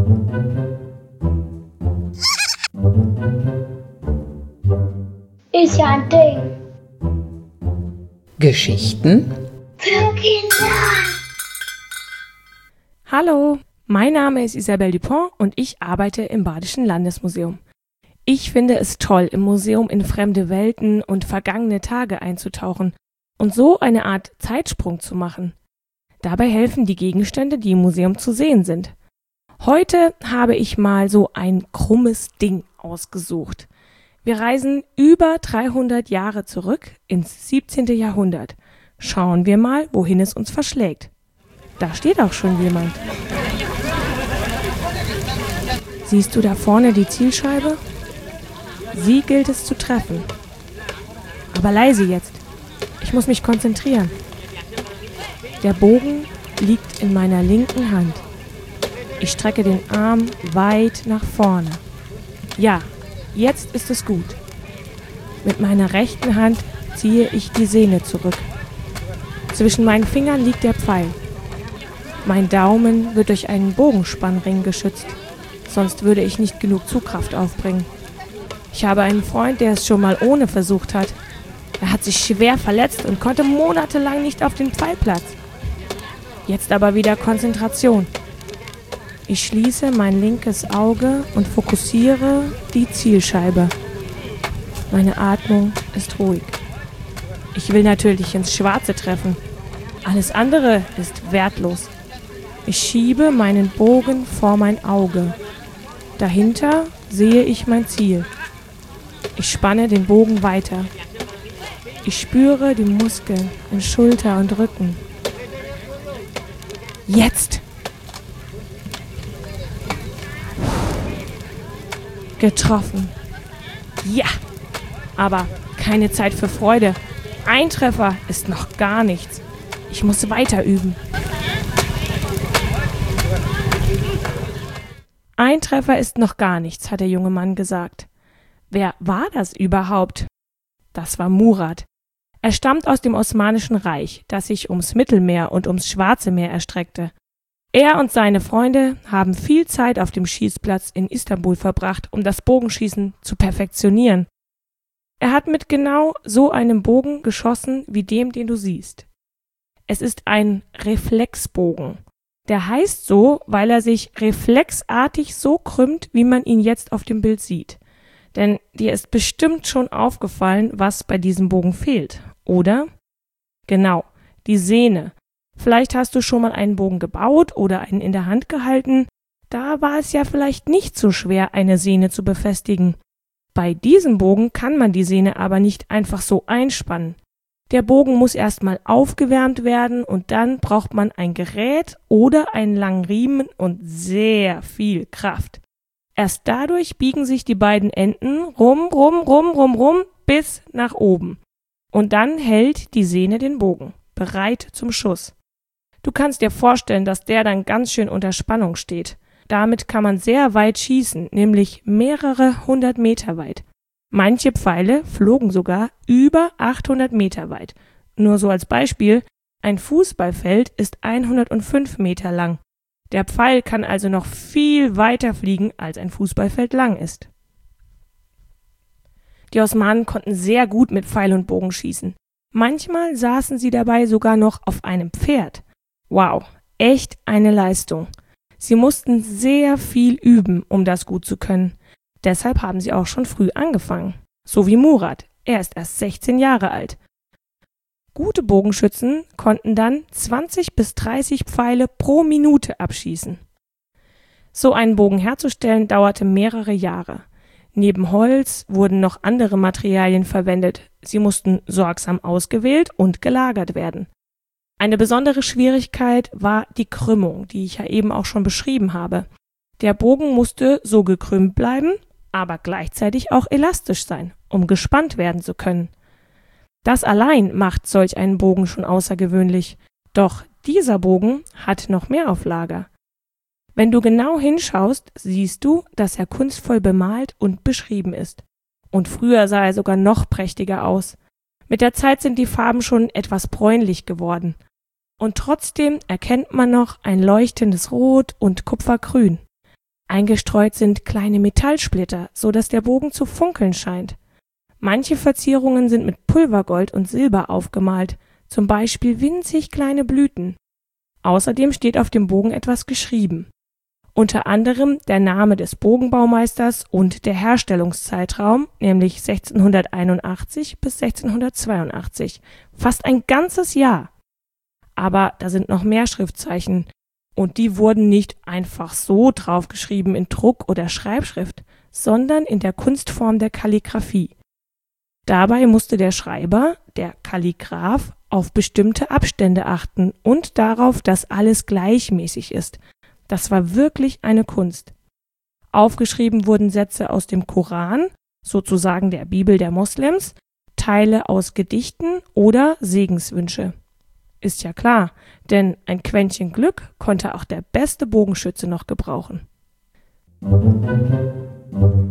Ist ja ein Ding. Geschichten Für Kinder. Hallo, mein Name ist Isabelle Dupont und ich arbeite im Badischen Landesmuseum. Ich finde es toll, im Museum in fremde Welten und vergangene Tage einzutauchen und so eine Art Zeitsprung zu machen. Dabei helfen die Gegenstände, die im Museum zu sehen sind. Heute habe ich mal so ein krummes Ding ausgesucht. Wir reisen über 300 Jahre zurück ins 17. Jahrhundert. Schauen wir mal, wohin es uns verschlägt. Da steht auch schon jemand. Siehst du da vorne die Zielscheibe? Sie gilt es zu treffen. Aber leise jetzt. Ich muss mich konzentrieren. Der Bogen liegt in meiner linken Hand. Ich strecke den Arm weit nach vorne. Ja, jetzt ist es gut. Mit meiner rechten Hand ziehe ich die Sehne zurück. Zwischen meinen Fingern liegt der Pfeil. Mein Daumen wird durch einen Bogenspannring geschützt, sonst würde ich nicht genug Zugkraft aufbringen. Ich habe einen Freund, der es schon mal ohne versucht hat. Er hat sich schwer verletzt und konnte monatelang nicht auf den Pfeilplatz. Jetzt aber wieder Konzentration. Ich schließe mein linkes Auge und fokussiere die Zielscheibe. Meine Atmung ist ruhig. Ich will natürlich ins Schwarze treffen. Alles andere ist wertlos. Ich schiebe meinen Bogen vor mein Auge. Dahinter sehe ich mein Ziel. Ich spanne den Bogen weiter. Ich spüre die Muskeln in Schulter und Rücken. Jetzt! Getroffen. Ja! Aber keine Zeit für Freude. Ein Treffer ist noch gar nichts. Ich muss weiter üben. Ein Treffer ist noch gar nichts, hat der junge Mann gesagt. Wer war das überhaupt? Das war Murat. Er stammt aus dem Osmanischen Reich, das sich ums Mittelmeer und ums Schwarze Meer erstreckte. Er und seine Freunde haben viel Zeit auf dem Schießplatz in Istanbul verbracht, um das Bogenschießen zu perfektionieren. Er hat mit genau so einem Bogen geschossen wie dem, den du siehst. Es ist ein Reflexbogen. Der heißt so, weil er sich reflexartig so krümmt, wie man ihn jetzt auf dem Bild sieht. Denn dir ist bestimmt schon aufgefallen, was bei diesem Bogen fehlt, oder? Genau, die Sehne. Vielleicht hast du schon mal einen Bogen gebaut oder einen in der Hand gehalten. Da war es ja vielleicht nicht so schwer, eine Sehne zu befestigen. Bei diesem Bogen kann man die Sehne aber nicht einfach so einspannen. Der Bogen muss erstmal aufgewärmt werden und dann braucht man ein Gerät oder einen langen Riemen und sehr viel Kraft. Erst dadurch biegen sich die beiden Enden rum bis nach oben. Und dann hält die Sehne den Bogen, bereit zum Schuss. Du kannst dir vorstellen, dass der dann ganz schön unter Spannung steht. Damit kann man sehr weit schießen, nämlich mehrere 100 Meter weit. Manche Pfeile flogen sogar über 800 Meter weit. Nur so als Beispiel, ein Fußballfeld ist 105 Meter lang. Der Pfeil kann also noch viel weiter fliegen, als ein Fußballfeld lang ist. Die Osmanen konnten sehr gut mit Pfeil und Bogen schießen. Manchmal saßen sie dabei sogar noch auf einem Pferd. Wow, echt eine Leistung. Sie mussten sehr viel üben, um das gut zu können. Deshalb haben sie auch schon früh angefangen. So wie Murat, er ist erst 16 Jahre alt. Gute Bogenschützen konnten dann 20 bis 30 Pfeile pro Minute abschießen. So einen Bogen herzustellen dauerte mehrere Jahre. Neben Holz wurden noch andere Materialien verwendet. Sie mussten sorgsam ausgewählt und gelagert werden. Eine besondere Schwierigkeit war die Krümmung, die ich ja eben auch schon beschrieben habe. Der Bogen musste so gekrümmt bleiben, aber gleichzeitig auch elastisch sein, um gespannt werden zu können. Das allein macht solch einen Bogen schon außergewöhnlich. Doch dieser Bogen hat noch mehr auf Lager. Wenn du genau hinschaust, siehst du, dass er kunstvoll bemalt und beschrieben ist. Und früher sah er sogar noch prächtiger aus. Mit der Zeit sind die Farben schon etwas bräunlich geworden. Und trotzdem erkennt man noch ein leuchtendes Rot und Kupfergrün. Eingestreut sind kleine Metallsplitter, so dass der Bogen zu funkeln scheint. Manche Verzierungen sind mit Pulvergold und Silber aufgemalt, zum Beispiel winzig kleine Blüten. Außerdem steht auf dem Bogen etwas geschrieben. Unter anderem der Name des Bogenbaumeisters und der Herstellungszeitraum, nämlich 1681 bis 1682, fast ein ganzes Jahr. Aber da sind noch mehr Schriftzeichen und die wurden nicht einfach so draufgeschrieben in Druck- oder Schreibschrift, sondern in der Kunstform der Kalligraphie. Dabei musste der Schreiber, der Kalligraph, auf bestimmte Abstände achten und darauf, dass alles gleichmäßig ist. Das war wirklich eine Kunst. Aufgeschrieben wurden Sätze aus dem Koran, sozusagen der Bibel der Moslems, Teile aus Gedichten oder Segenswünsche. Ist ja klar, denn ein Quäntchen Glück konnte auch der beste Bogenschütze noch gebrauchen.